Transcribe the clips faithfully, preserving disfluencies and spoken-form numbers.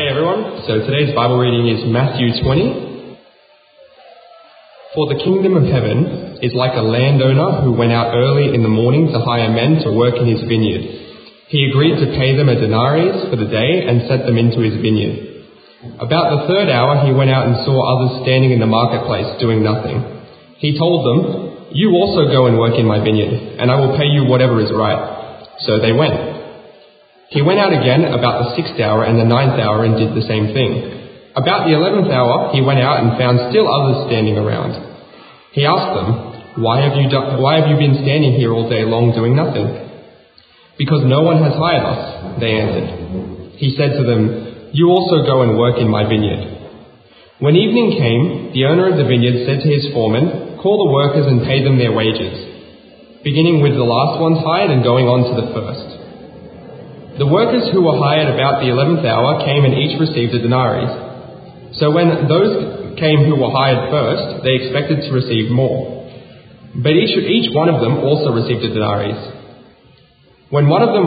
Hey everyone, so today's Bible reading is Matthew twenty. For the kingdom of heaven is like a landowner who went out early in the morning to hire men to work in his vineyard. He agreed to pay them a denarius for the day and sent them into his vineyard. About the third hour he went out and saw others standing in the marketplace doing nothing. He told them, "You also go and work in my vineyard, and I will pay you whatever is right." So they went. He went out again about the sixth hour and the ninth hour and did the same thing. About the eleventh hour he went out and found still others standing around. He asked them, why have you do- why have you been standing here all day long doing nothing?" "Because no one has hired us," they answered. He said to them, "You also go and work in my vineyard." When evening came, the owner of the vineyard said to his foreman, "Call the workers and pay them their wages, beginning with the last ones hired and going on to the first." The workers who were hired about the eleventh hour came and each received a denarius. So when those came who were hired first, they expected to receive more. But each, each one of them also received a denarius. When one of them,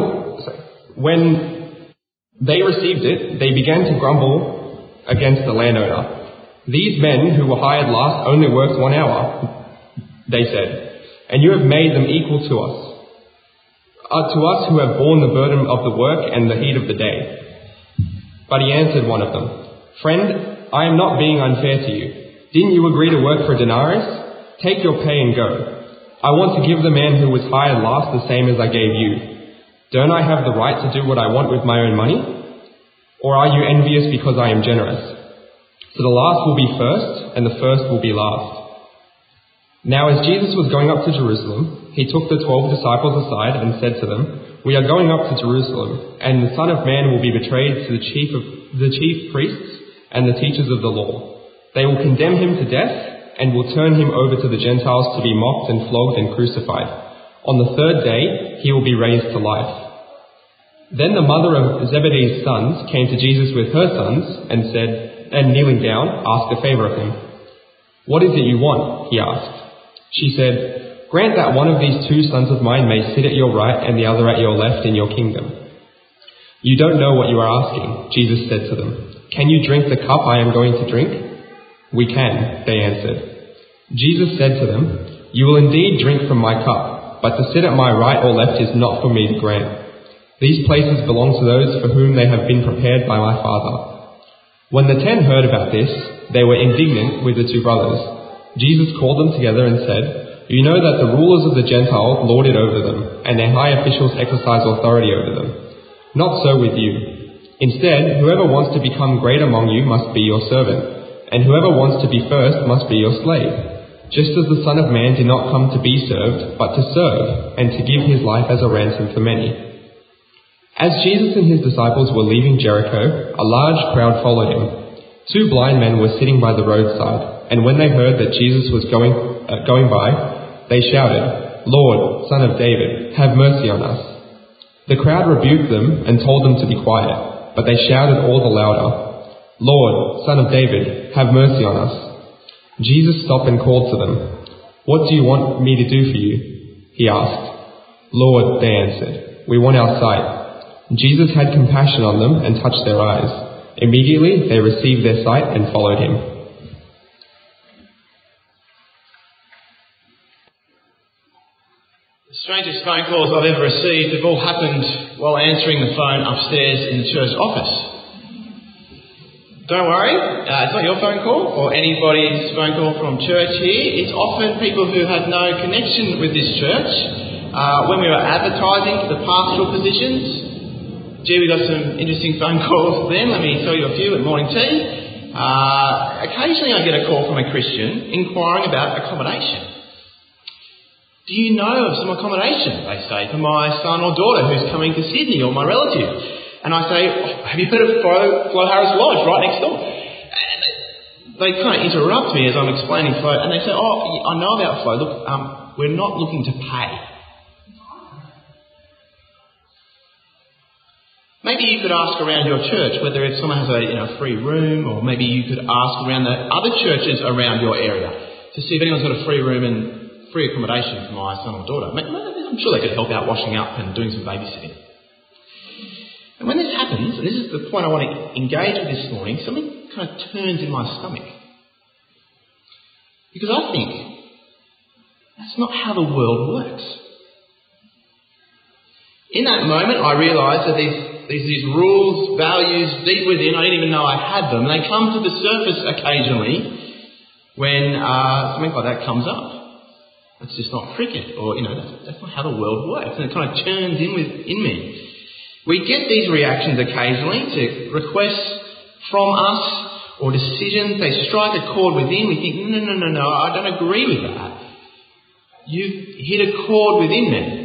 when they received it, they began to grumble against the landowner. "These men who were hired last only worked one hour," they said, "and you have made them equal to us. Uh, to us who have borne the burden of the work and the heat of the day." But he answered one of them, "Friend, I am not being unfair to you. Didn't you agree to work for a denarius? Take your pay and go. I want to give the man who was hired last the same as I gave you. Don't I have the right to do what I want with my own money? Or are you envious because I am generous? So the last will be first, and the first will be last." Now as Jesus was going up to Jerusalem, he took the twelve disciples aside and said to them, "We are going up to Jerusalem, and the Son of Man will be betrayed to the chief of the chief priests and the teachers of the law. They will condemn him to death and will turn him over to the Gentiles to be mocked and flogged and crucified. On the third day he will be raised to life." Then the mother of Zebedee's sons came to Jesus with her sons and said, and kneeling down, asked a favour of him. "What is it you want?" he asked. She said, "Grant that one of these two sons of mine may sit at your right and the other at your left in your kingdom." "You don't know what you are asking," Jesus said to them. "Can you drink the cup I am going to drink?" "We can," they answered. Jesus said to them, "You will indeed drink from my cup, but to sit at my right or left is not for me to grant. These places belong to those for whom they have been prepared by my Father." When the ten heard about this, they were indignant with the two brothers. Jesus called them together and said, "You know that the rulers of the Gentiles lord it over them, and their high officials exercise authority over them. Not so with you. Instead, whoever wants to become great among you must be your servant, and whoever wants to be first must be your slave, just as the Son of Man did not come to be served, but to serve, and to give his life as a ransom for many." As Jesus and his disciples were leaving Jericho, a large crowd followed him. Two blind men were sitting by the roadside, and when they heard that Jesus was going uh, going by, they shouted, "Lord, Son of David, have mercy on us." The crowd rebuked them and told them to be quiet, but they shouted all the louder, "Lord, Son of David, have mercy on us." Jesus stopped and called to them. "What do you want me to do for you?" he asked. "Lord," they answered, "we want our sight." Jesus had compassion on them and touched their eyes. Immediately they received their sight and followed him. The strangest phone calls I've ever received have all happened while answering the phone upstairs in the church office. Don't worry, uh, it's not your phone call or anybody's phone call from church here. It's often people who have no connection with this church. Uh, when we were advertising for the pastoral positions, gee, we got some interesting phone calls then. Let me tell you a few at morning tea. Uh, occasionally I get a call from a Christian inquiring about accommodation. "Do you know of some accommodation," they say, "for my son or daughter who's coming to Sydney, or my relative?" And I say, "Oh, have you heard of Flo, Flo Harris Lodge right next door?" And they kind of interrupt me as I'm explaining Flo, and they say, "Oh, I know about Flo. Look, um, we're not looking to pay." Maybe you could ask around your church whether if someone has a you know, free room, or maybe you could ask around the other churches around your area to see if anyone's got a free room and free accommodation for my son or daughter. I'm sure they could help out washing up and doing some babysitting. And when this happens, and this is the point I want to engage with this morning, something kind of turns in my stomach. Because I think that's not how the world works. In that moment, I realised that these, these, these rules, values deep within, I didn't even know I had them. They come to the surface occasionally when uh, something like that comes up. It's just not cricket, or, you know, that's, that's not how the world works. And it kind of churns in with in me. We get these reactions occasionally to requests from us or decisions. They strike a chord within. We think, no, no, no, no, I don't agree with that. You've hit a chord within me.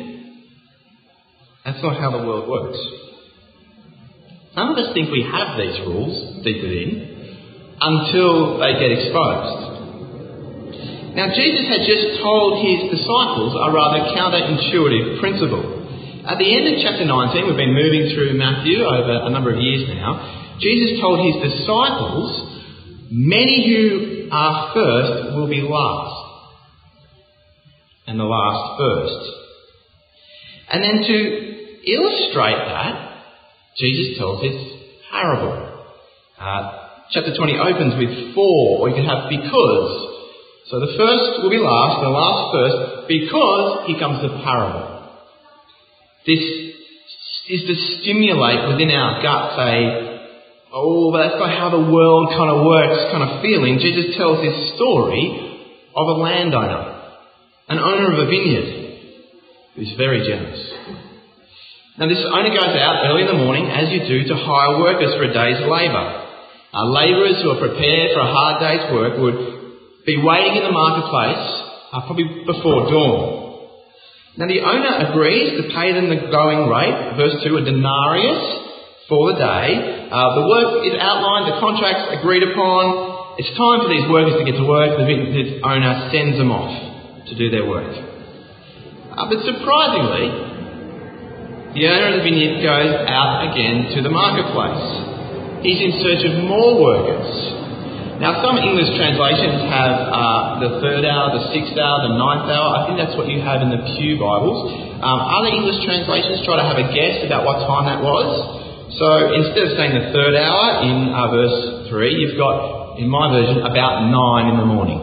That's not how the world works. None of us think we have these rules deep within until they get exposed. Now, Jesus had just told his disciples a rather counterintuitive principle. At the end of chapter nineteen, we've been moving through Matthew over a number of years now, Jesus told his disciples, many who are first will be last, and the last first. And then to illustrate that, Jesus tells this parable. Uh, chapter twenty opens with for, or you could have because. So the first will be last, and the last first, because here comes the parable. This is to stimulate within our guts a, oh, but that's not how the world kind of works kind of feeling. Jesus tells this story of a landowner, an owner of a vineyard, who's very generous. Now this owner goes out early in the morning, as you do, to hire workers for a day's labour. Uh, labourers who are prepared for a hard day's work would be waiting in the marketplace uh, probably before dawn. Now the owner agrees to pay them the going rate, verse two, a denarius for the day. Uh, the work is outlined, the contract's agreed upon. It's time for these workers to get to work. The, the owner sends them off to do their work. Uh, but surprisingly, the owner of the vineyard goes out again to the marketplace. He's in search of more workers. Now, some English translations have uh, the third hour, the sixth hour, the ninth hour. I think that's what you have in the Pew Bibles. Um, other English translations try to have a guess about what time that was. So instead of saying the third hour in uh, verse three, you've got, in my version, about nine in the morning.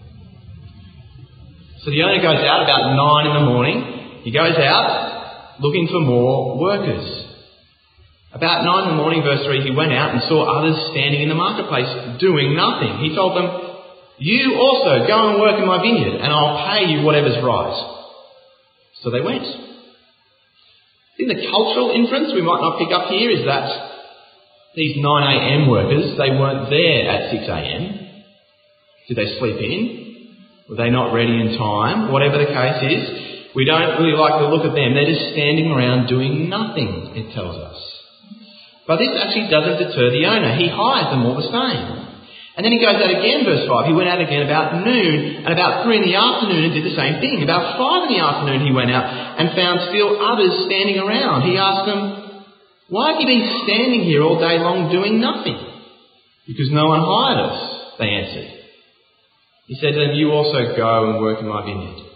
So the owner goes out about nine in the morning. He goes out looking for more workers. About nine in the morning, verse three, he went out and saw others standing in the marketplace doing nothing. He told them, you also go and work in my vineyard and I'll pay you whatever's right. So they went. I think the cultural inference we might not pick up here is that these nine a.m. workers, they weren't there at six a.m. Did they sleep in? Were they not ready in time? Whatever the case is, we don't really like to look at them. They're just standing around doing nothing, it tells us. But this actually doesn't deter the owner. He hires them all the same. And then he goes out again, verse five. He went out again about noon, and about three in the afternoon and did the same thing. About five in the afternoon he went out and found still others standing around. He asked them, why have you been standing here all day long doing nothing? Because no one hired us, they answered. He said to them, you also go and work in my vineyard.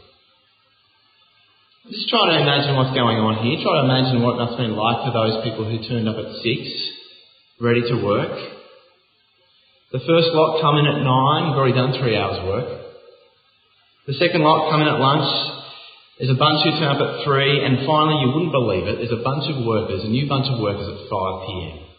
Just try to imagine what's going on here. Try to imagine what it must have been like for those people who turned up at six, ready to work. The first lot come in at nine, you've already done three hours work. The second lot come in at lunch, there's a bunch who turn up at three, and finally, you wouldn't believe it, there's a bunch of workers, a new bunch of workers at five p.m.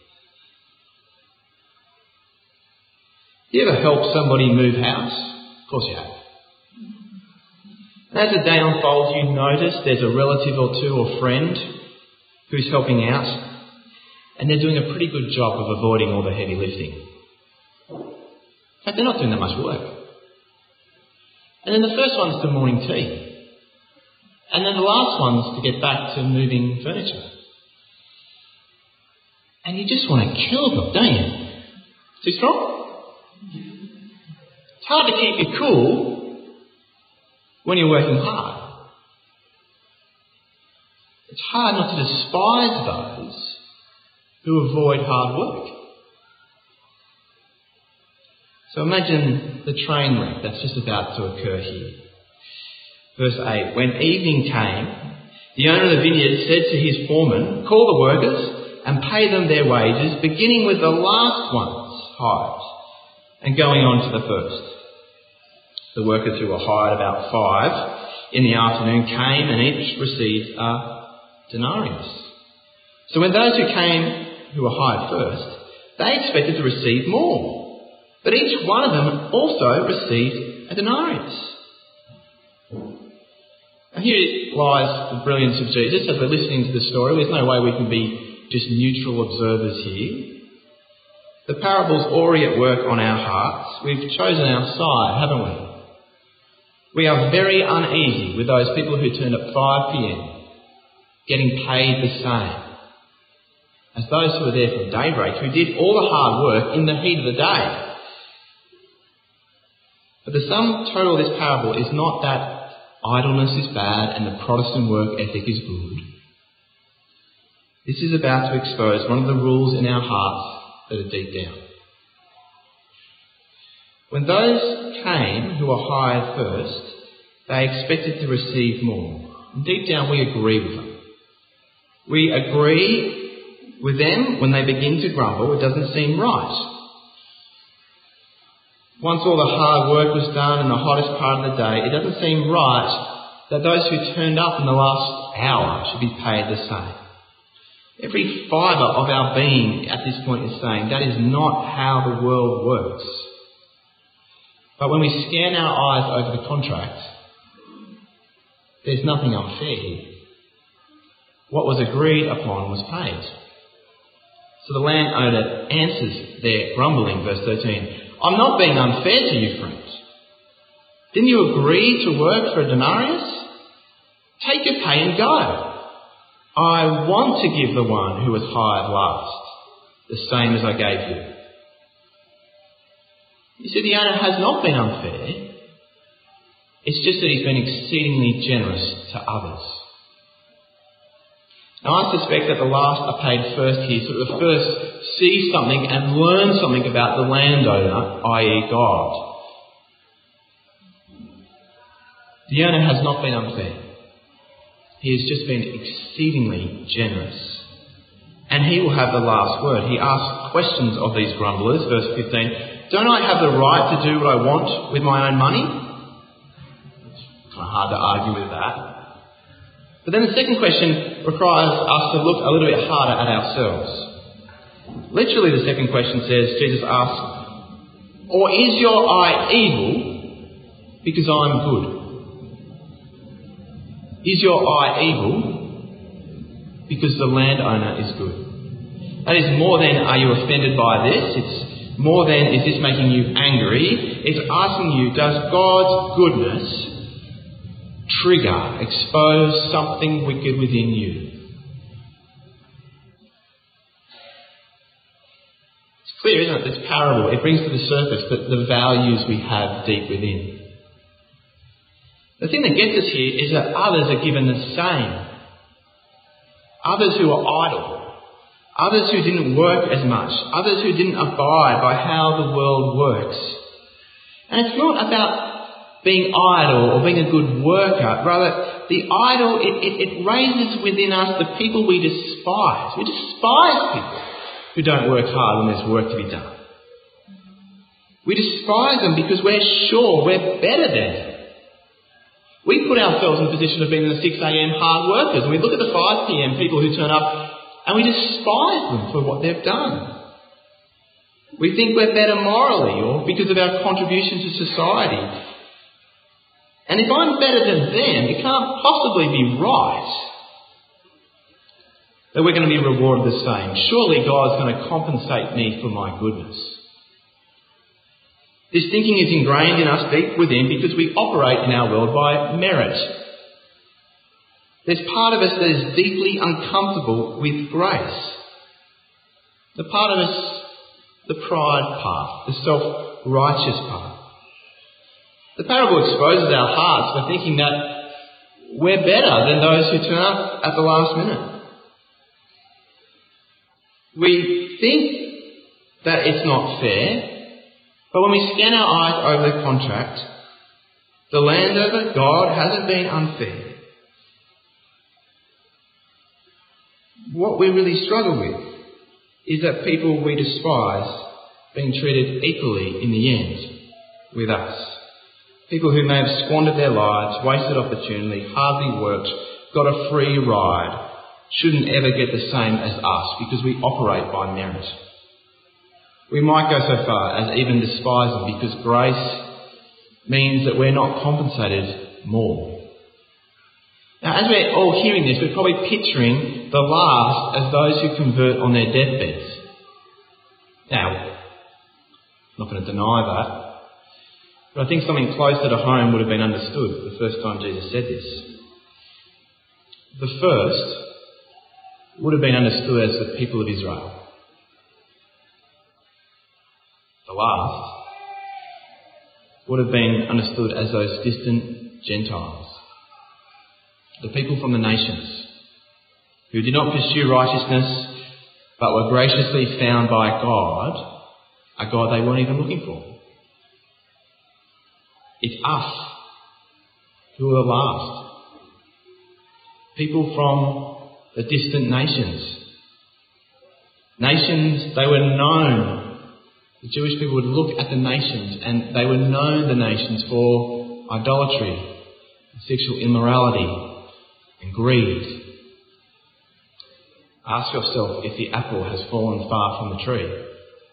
You ever help somebody move house? Of course you have. And as the day unfolds, you notice there's a relative or two or friend who's helping out, and they're doing a pretty good job of avoiding all the heavy lifting. In fact, they're not doing that much work. And then the first one's to morning tea. And then the last one's to get back to moving furniture. And you just want to kill them, don't you? Too strong? It's hard to keep you cool when you're working hard. It's hard not to despise those who avoid hard work. So imagine the train wreck that's just about to occur here. Verse eight, when evening came, the owner of the vineyard said to his foreman, call the workers and pay them their wages, beginning with the last ones hired and going on to the first. The workers who were hired about five in the afternoon came and each received a denarius. So when those who came who were hired first, they expected to receive more, but each one of them also received a denarius. And here lies the brilliance of Jesus as we're listening to the story. There's no way we can be just neutral observers here. The parable's already at work on our hearts. We've chosen our side, haven't we? We are very uneasy with those people who turned at five p.m. getting paid the same as those who were there from daybreak, who did all the hard work in the heat of the day. But the sum total of this parable is not that idleness is bad and the Protestant work ethic is good. This is about to expose one of the rules in our hearts that are deep down. When those came who were hired first, they expected to receive more. And deep down we agree with them. We agree with them when they begin to grumble. It doesn't seem right. Once all the hard work was done in the hottest part of the day, it doesn't seem right that those who turned up in the last hour should be paid the same. Every fibre of our being at this point is saying that is not how the world works. But when we scan our eyes over the contract, there's nothing unfair here. What was agreed upon was paid. So the landowner answers their grumbling, verse thirteen. I'm not being unfair to you, friend. Didn't you agree to work for a denarius? Take your pay and go. I want to give the one who was hired last the same as I gave you. You see, the owner has not been unfair. It's just that he's been exceedingly generous to others. Now, I suspect that the last are paid first here, so that the first see something and learn something about the landowner, that is. God. The owner has not been unfair. He has just been exceedingly generous. And he will have the last word. He asks questions of these grumblers, verse fifteen. Don't I have the right to do what I want with my own money? It's kind of hard to argue with that. But then the second question requires us to look a little bit harder at ourselves. Literally, the second question says, Jesus asks, or is your eye evil because I'm good? Is your eye evil because the landowner is good? That is more than are you offended by this? It's more than is this making you angry? It's asking you, does God's goodness trigger, expose something wicked within you? It's clear, isn't it, this parable? It brings to the surface the, the values we have deep within. The thing that gets us here is that others are given the same. Others who are idle. Others who didn't work as much. Others who didn't abide by how the world works. And it's not about being idle or being a good worker. Rather, the idle, it, it, it raises within us the people we despise. We despise people who don't work hard when there's work to be done. We despise them because we're sure we're better than them. We put ourselves in the position of being the six a.m. hard workers, and we look at the five p.m. people who turn up and we despise them for what they've done. We think we're better morally or because of our contribution to society. And if I'm better than them, it can't possibly be right that we're going to be rewarded the same. Surely God's going to compensate me for my goodness. This thinking is ingrained in us deep within because we operate in our world by merit. There's part of us that is deeply uncomfortable with grace. The part of us, the pride part, the self-righteous part. The parable exposes our hearts for thinking that we're better than those who turn up at the last minute. We think that it's not fair, but when we scan our eyes over the contract, the landowner, God, hasn't been unfair. What we really struggle with is that people we despise being treated equally in the end with us. People who may have squandered their lives, wasted opportunity, hardly worked, got a free ride, shouldn't ever get the same as us because we operate by merit. We might go so far as even despise them because grace means that we're not compensated more. Now, as we're all hearing this, we're probably picturing the last as those who convert on their deathbeds. Now, I'm not going to deny that, but I think something closer to home would have been understood the first time Jesus said this. The first would have been understood as the people of Israel. The last would have been understood as those distant Gentiles. The people from the nations who did not pursue righteousness but were graciously found by God, a God they weren't even looking for. It's us who are the last. People from the distant nations. Nations, they were known. The Jewish people would look at the nations and they were known, the nations, for idolatry, sexual immorality and greed. Ask yourself if the apple has fallen far from the tree.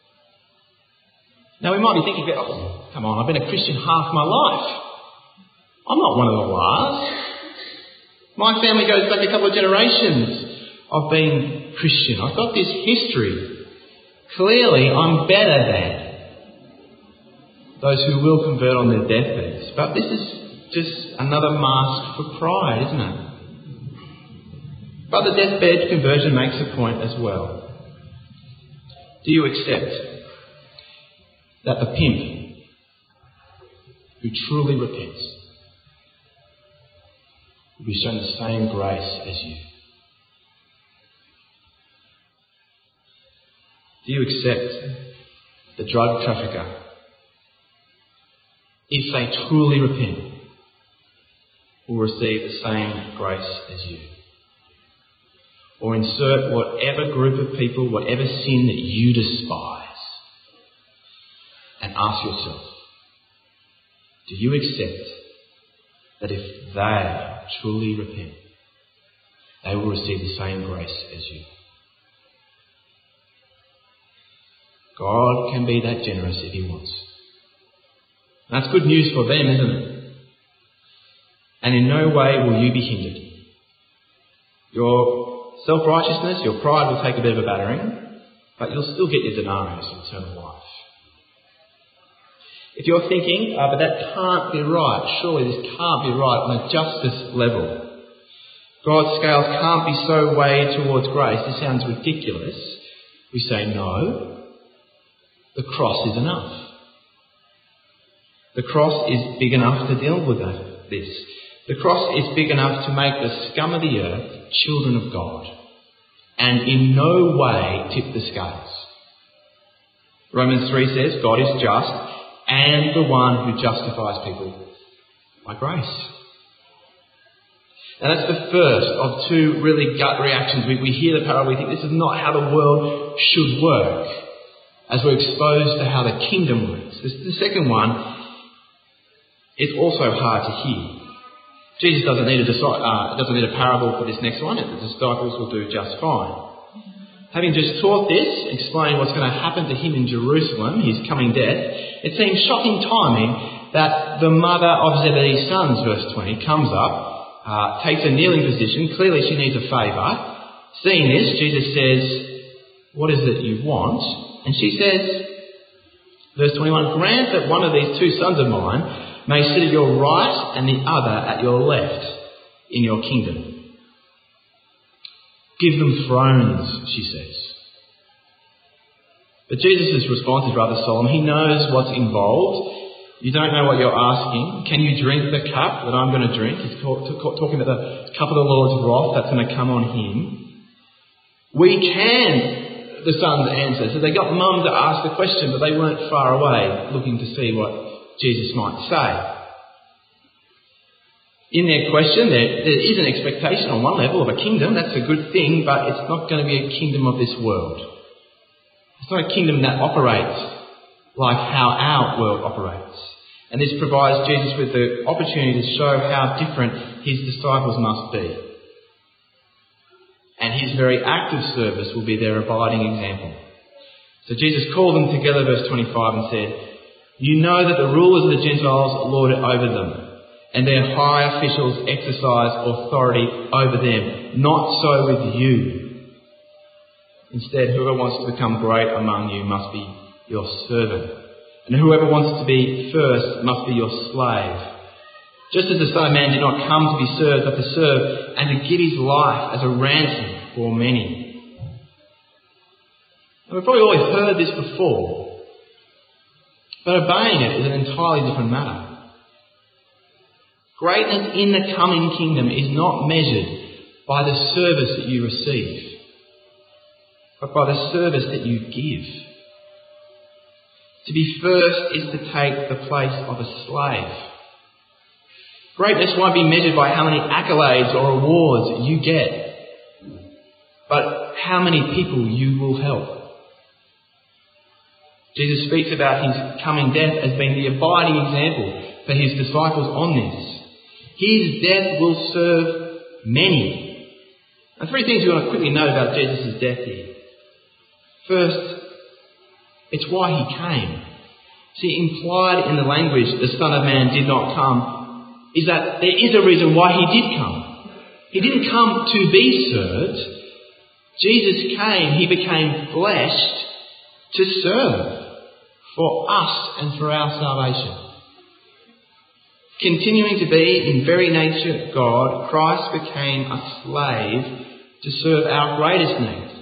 Now we might be thinking, oh, come on, I've been a Christian half my life. I'm not one of the last. My family goes back a couple of generations of being Christian. I've got this history. Clearly, I'm better than those who will convert on their deathbeds. But this is just another mask for pride, isn't it? But the deathbed conversion makes a point as well. Do you accept that the pimp who truly repents will be shown the same grace as you? Do you accept the drug trafficker, if they truly repent, will receive the same grace as you? Or insert whatever group of people, whatever sin that you despise, and ask yourself, do you accept that if they truly repent, they will receive the same grace as you? God can be that generous if He wants. And that's good news for them, isn't it? And in no way will you be hindered. Your self-righteousness, your pride will take a bit of a battering, but you'll still get your denarius in eternal life. If you're thinking, oh, but that can't be right, surely this can't be right on a justice level. God's scales can't be so weighed towards grace. This sounds ridiculous. We say no. The cross is enough. The cross is big enough to deal with this. The cross is big enough to make the scum of the earth children of God, and in no way tip the scales. Romans three says God is just and the one who justifies people by grace. Now that's the first of two really gut reactions. We, we hear the parable, we think this is not how the world should work, as we're exposed to how the kingdom works. This, the second one is also hard to hear. Jesus doesn't need a uh, doesn't need a parable for this next one. The disciples will do just fine. Having just taught this, explaining what's going to happen to him in Jerusalem, his coming death, it seems shocking timing that the mother of Zebedee's sons, verse twenty, comes up, uh, takes a kneeling position. Clearly she needs a favour. Seeing this, Jesus says, what is it you want? And she says, verse twenty-one, grant that one of these two sons of mine may sit at your right and the other at your left in your kingdom. Give them thrones, she says. But Jesus' response is rather solemn. He knows what's involved. You don't know what you're asking. Can you drink the cup that I'm going to drink? He's talking about the cup of the Lord's wrath that's going to come on him. We can, the sons answer. So they got mum to ask the question, but they weren't far away looking to see what Jesus might say. In their question, there, there is an expectation on one level of a kingdom. That's a good thing, but it's not going to be a kingdom of this world. It's not a kingdom that operates like how our world operates. And this provides Jesus with the opportunity to show how different his disciples must be. And his very act of service will be their abiding example. So Jesus called them together, verse twenty-five, and said, "You know that the rulers of the Gentiles lord it over them, and their high officials exercise authority over them. Not so with you. Instead, whoever wants to become great among you must be your servant, and whoever wants to be first must be your slave. Just as the Son of Man did not come to be served, but to serve and to give his life as a ransom for many." Now, we've probably always heard this before, but obeying it is an entirely different matter. Greatness in the coming kingdom is not measured by the service that you receive, but by the service that you give. To be first is to take the place of a slave. Greatness won't be measured by how many accolades or awards you get, but how many people you will help. Jesus speaks about his coming death as being the abiding example for his disciples on this. His death will serve many. And three things you want to quickly note about Jesus' death here. First, it's why he came. See, implied in the language, the Son of Man did not come, is that there is a reason why he did come. He didn't come to be served. Jesus came, he became flesh to serve for us and for our salvation. Continuing to be in very nature God, Christ became a slave to serve our greatest need.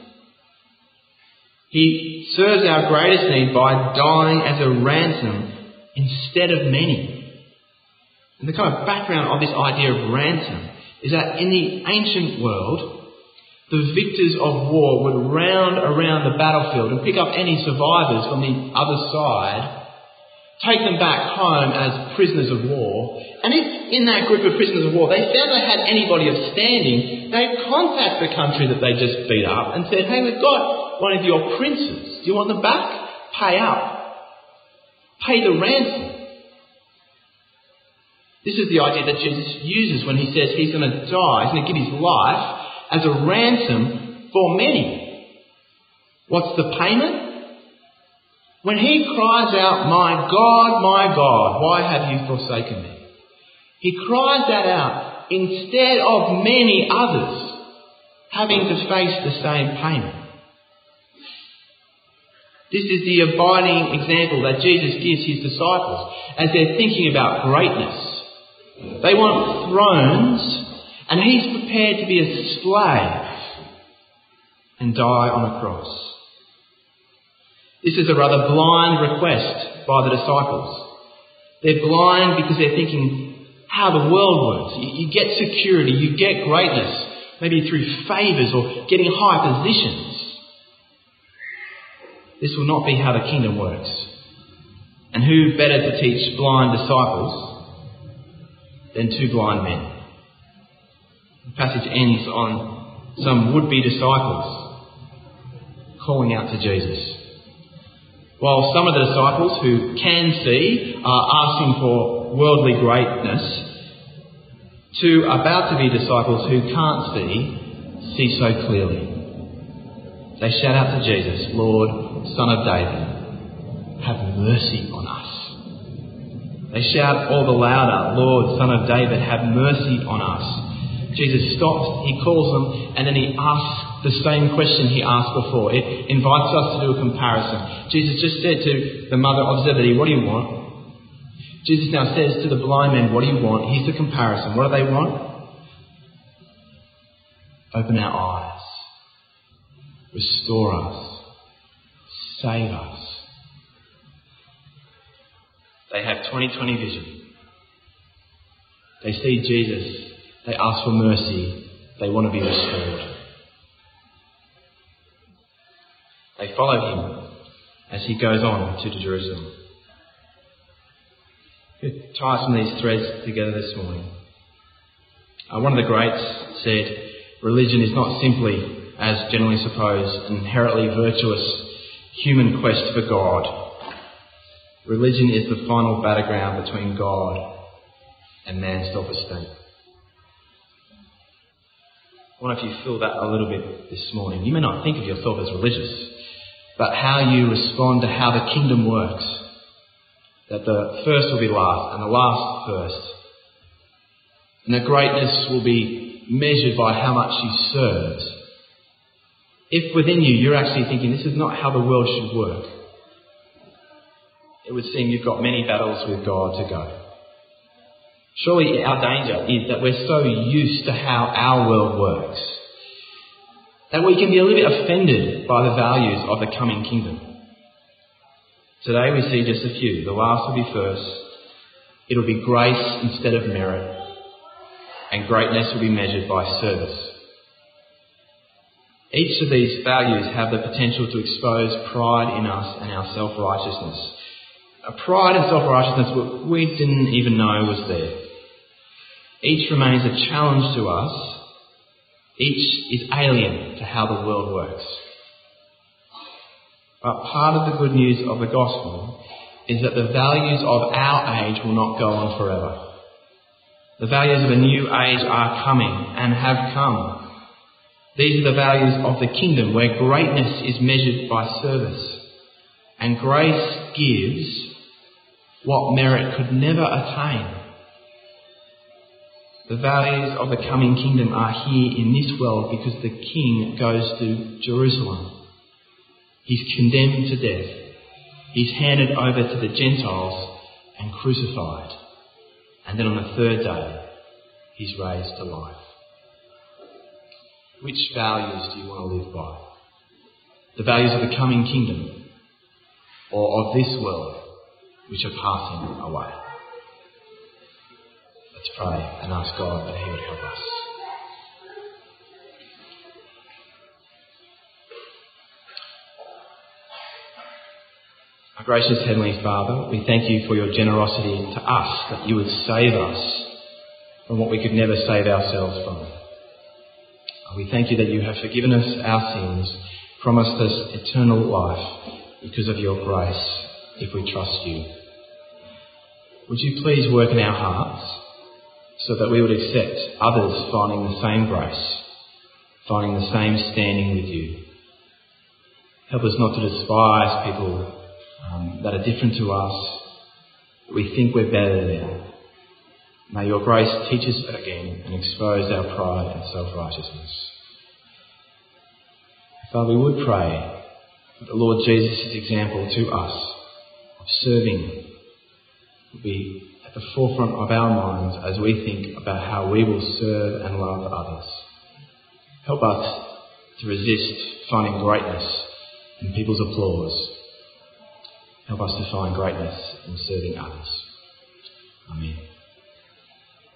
He serves our greatest need by dying as a ransom instead of many. And the kind of background of this idea of ransom is that in the ancient world, the victors of war would round around the battlefield and pick up any survivors from the other side, take them back home as prisoners of war. And if in that group of prisoners of war they found they had anybody of standing, they'd contact the country that they just beat up and said, "Hey, we've got one of your princes. Do you want them back? Pay up. Pay the ransom." This is the idea that Jesus uses when he says he's going to die, he's going to give his life as a ransom for many. What's the payment? When he cries out, "My God, my God, why have you forsaken me?" He cries that out instead of many others having to face the same payment. This is the abiding example that Jesus gives his disciples as they're thinking about greatness. They want thrones, and he's prepared to be a slave and die on a cross. This is a rather blind request by the disciples. They're blind because they're thinking how the world works. You, you get security, you get greatness, maybe through favours or getting high positions. This will not be how the kingdom works. And who better to teach blind disciples than two blind men? The passage ends on some would-be disciples calling out to Jesus. While some of the disciples who can see are asking for worldly greatness, two about-to-be disciples who can't see, see so clearly. They shout out to Jesus, "Lord, Son of David, have mercy on us." They shout all the louder, "Lord, Son of David, have mercy on us." Jesus stops, he calls them, and then he asks the same question he asked before. It invites us to do a comparison. Jesus just said to the mother of Zebedee, "What do you want?" Jesus now says to the blind men, "What do you want?" Here's the comparison. What do they want? Open our eyes. Restore us. Save us. They have twenty twenty vision. They see Jesus. They ask for mercy. They want to be restored. They follow him as he goes on to Jerusalem. To tie some of these threads together this morning. Uh, one of the greats said, religion is not simply, as generally supposed, an inherently virtuous human quest for God. Religion is the final battleground between God and man's self-esteem. I wonder if you feel that a little bit this morning. You may not think of yourself as religious, but how you respond to how the kingdom works. That the first will be last and the last first. And that greatness will be measured by how much you serve. If within you you're actually thinking this is not how the world should work, it would seem you've got many battles with God to go. Surely our danger is that we're so used to how our world works that we can be a little bit offended by the values of the coming kingdom. Today we see just a few. The last will be first. It'll be grace instead of merit. And greatness will be measured by service. Each of these values have the potential to expose pride in us and our self-righteousness. A pride and self-righteousness we didn't even know was there. Each remains a challenge to us. Each is alien to how the world works. But part of the good news of the gospel is that the values of our age will not go on forever. The values of a new age are coming and have come. These are the values of the kingdom where greatness is measured by service. And grace gives what merit could never attain. The values of the coming kingdom are here in this world because the king goes to Jerusalem. He's condemned to death. He's handed over to the Gentiles and crucified. And then on the third day, he's raised to life. Which values do you want to live by? The values of the coming kingdom or of this world which are passing away? Let's pray and ask God that he would help us. Our gracious Heavenly Father, we thank you for your generosity to us, that you would save us from what we could never save ourselves from. We thank you that you have forgiven us our sins, promised us eternal life because of your grace, if we trust you. Would you please work in our hearts so that we would accept others finding the same grace, finding the same standing with you. Help us not to despise people um, that are different to us, that we think we're better than. May your grace teach us again and expose our pride and self-righteousness. Father, we would pray that the Lord Jesus' example to us of serving will be at the forefront of our minds as we think about how we will serve and love others. Help us to resist finding greatness in people's applause. Help us to find greatness in serving others.